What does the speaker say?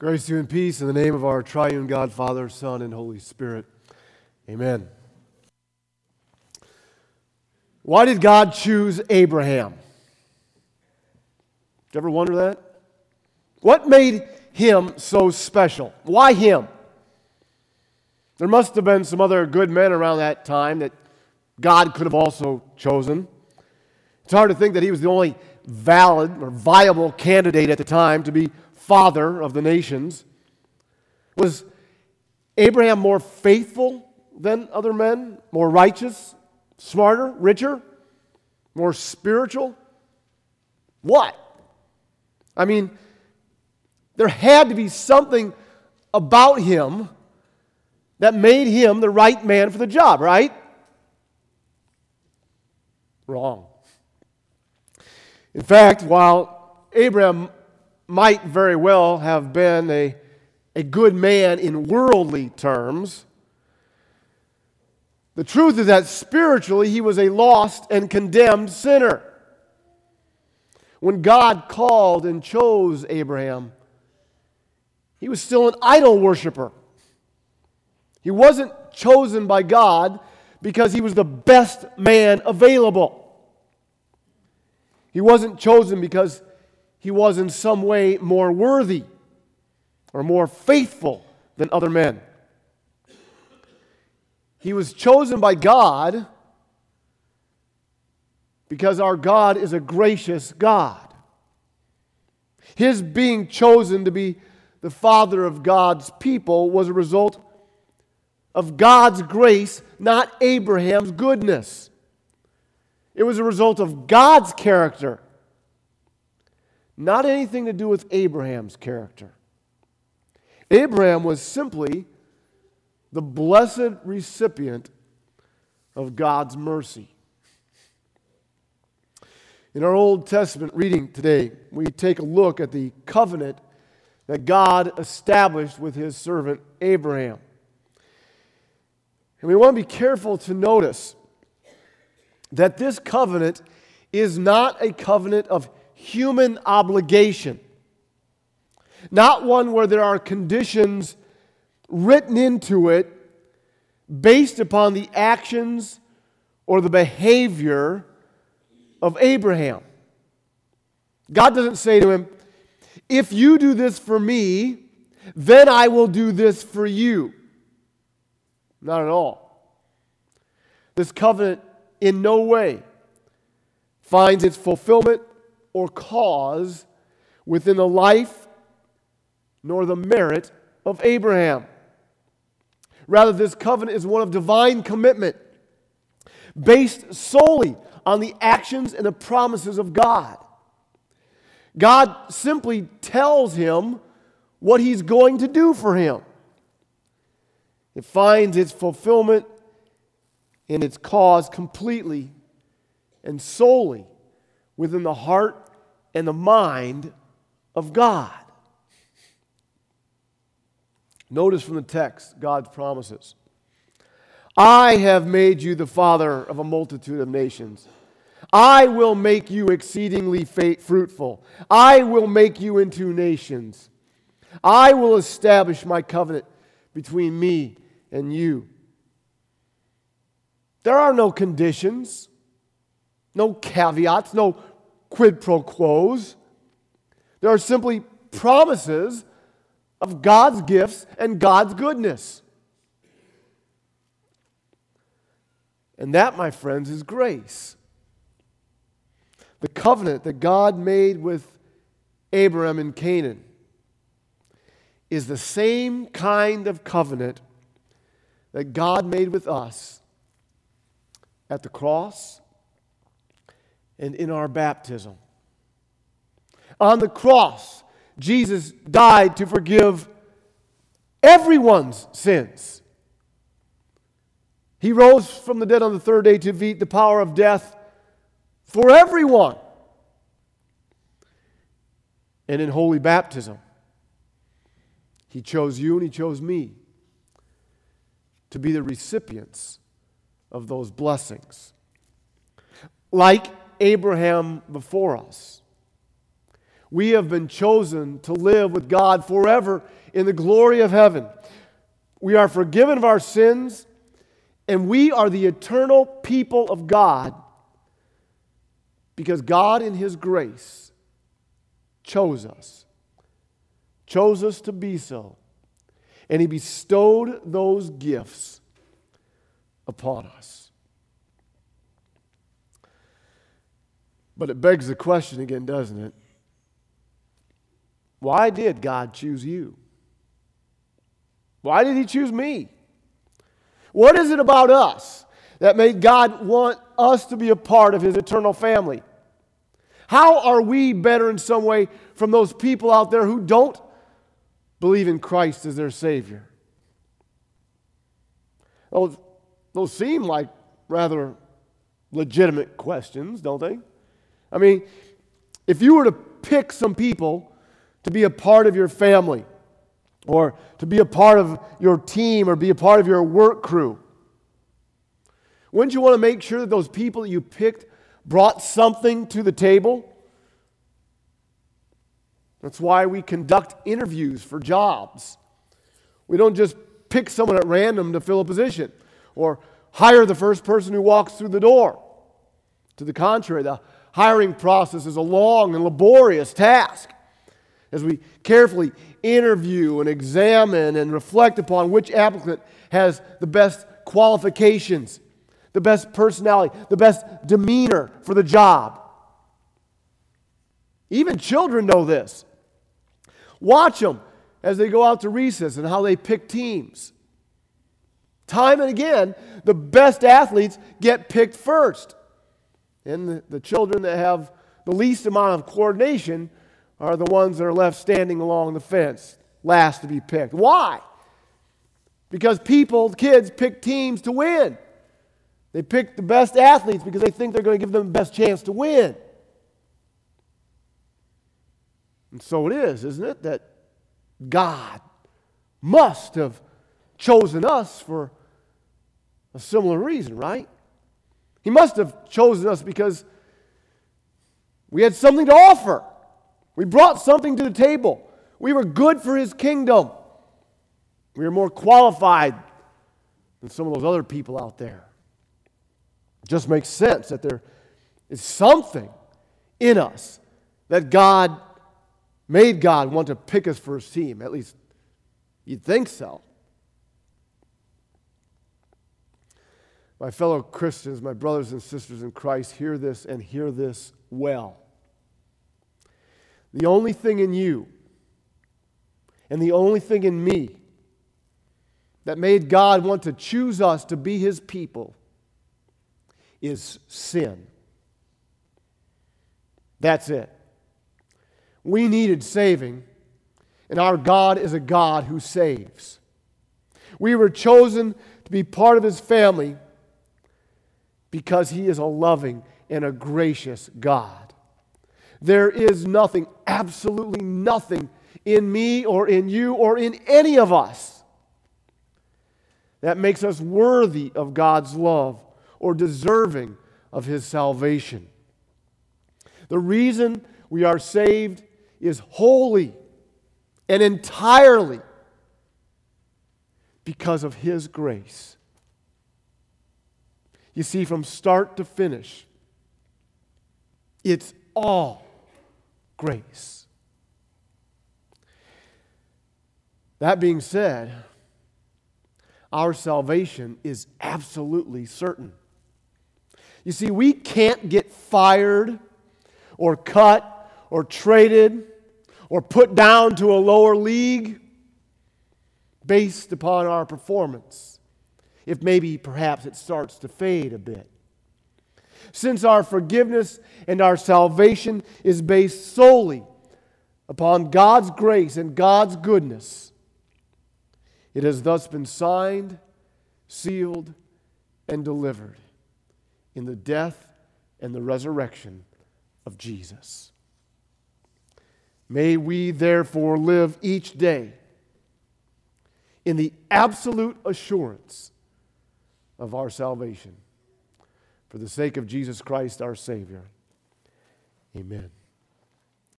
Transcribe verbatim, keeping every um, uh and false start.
Grace to you and peace in the name of our triune God, Father, Son, and Holy Spirit. Amen. Why did God choose Abraham? Did you ever wonder that? What made him so special? Why him? There must have been some other good men around that time that God could have also chosen. It's hard to think that he was the only valid or viable candidate at the time to be father of the nations. Was Abraham more faithful than other men? More righteous? Smarter? Richer? More spiritual? What? I mean, there had to be something about him that made him the right man for the job, right? Wrong. In fact, while Abraham might very well have been a, a good man in worldly terms, the truth is that spiritually he was a lost and condemned sinner. When God called and chose Abraham, he was still an idol worshiper. He wasn't chosen by God because he was the best man available. He wasn't chosen because he was in some way more worthy or more faithful than other men. He was chosen by God because our God is a gracious God. His being chosen to be the father of God's people was a result of God's grace, not Abraham's goodness. It was a result of God's character, not anything to do with Abraham's character. Abraham was simply the blessed recipient of God's mercy. In our Old Testament reading today, we take a look at the covenant that God established with his servant Abraham. And we want to be careful to notice that this covenant is not a covenant of human obligation, not one where there are conditions written into it based upon the actions or the behavior of Abraham. God doesn't say to him, if you do this for me, then I will do this for you. Not at all. This covenant in no way finds its fulfillment or cause within the life nor the merit of Abraham. Rather, this covenant is one of divine commitment based solely on the actions and the promises of God. God simply tells him what he's going to do for him. It finds its fulfillment and its cause completely and solely within the heart and the mind of God. Notice from the text God's promises. I have made you the father of a multitude of nations. I will make you exceedingly fruitful. I will make you into nations. I will establish my covenant between me and you. There are no conditions, no caveats, no quid pro quos. There are simply promises of God's gifts and God's goodness. And that, my friends, is grace. The covenant that God made with Abraham in Canaan is the same kind of covenant that God made with us at the cross and in our baptism. On the cross, Jesus died to forgive everyone's sins. He rose from the dead on the third day to defeat the power of death for everyone. And in holy baptism, he chose you and he chose me to be the recipients of those blessings. Like Abraham before us, We have been chosen to live with God forever in the glory of heaven. We are forgiven of our sins, and we are the eternal people of God because God in His grace chose us, chose us to be so, and He bestowed those gifts upon us. But it begs the question again, doesn't it? Why did God choose you? Why did He choose me? What is it about us that made God want us to be a part of His eternal family? How are we better in some way from those people out there who don't believe in Christ as their Savior? Those, those seem like rather legitimate questions, don't they? I mean, if you were to pick some people to be a part of your family, or to be a part of your team, or be a part of your work crew, wouldn't you want to make sure that those people that you picked brought something to the table? That's why we conduct interviews for jobs. We don't just pick someone at random to fill a position, or hire the first person who walks through the door. To the contrary, the hiring process is a long and laborious task as we carefully interview and examine and reflect upon which applicant has the best qualifications, the best personality, the best demeanor for the job. Even children know this. Watch them as they go out to recess and how they pick teams. Time and again, the best athletes get picked first. And the, the children that have the least amount of coordination are the ones that are left standing along the fence, last to be picked. Why? Because people, kids, pick teams to win. They pick the best athletes because they think they're going to give them the best chance to win. And so it is, isn't it, that God must have chosen us for a similar reason, right? He must have chosen us because we had something to offer. We brought something to the table. We were good for His kingdom. We were more qualified than some of those other people out there. It just makes sense that there is something in us that God made God want to pick us for His team. At least you'd think so. My fellow Christians, my brothers and sisters in Christ, hear this and hear this well. The only thing in you and the only thing in me that made God want to choose us to be His people is sin. That's it. We needed saving, and our God is a God who saves. We were chosen to be part of His family because He is a loving and a gracious God. There is nothing, absolutely nothing in me or in you or in any of us that makes us worthy of God's love or deserving of His salvation. The reason we are saved is wholly and entirely because of His grace. You see, from start to finish, it's all grace. That being said, our salvation is absolutely certain. You see, we can't get fired or cut or traded or put down to a lower league based upon our performance, if maybe perhaps it starts to fade a bit. Since our forgiveness and our salvation is based solely upon God's grace and God's goodness, it has thus been signed, sealed, and delivered in the death and the resurrection of Jesus. May we therefore live each day in the absolute assurance of our salvation. For the sake of Jesus Christ, our Savior. Amen.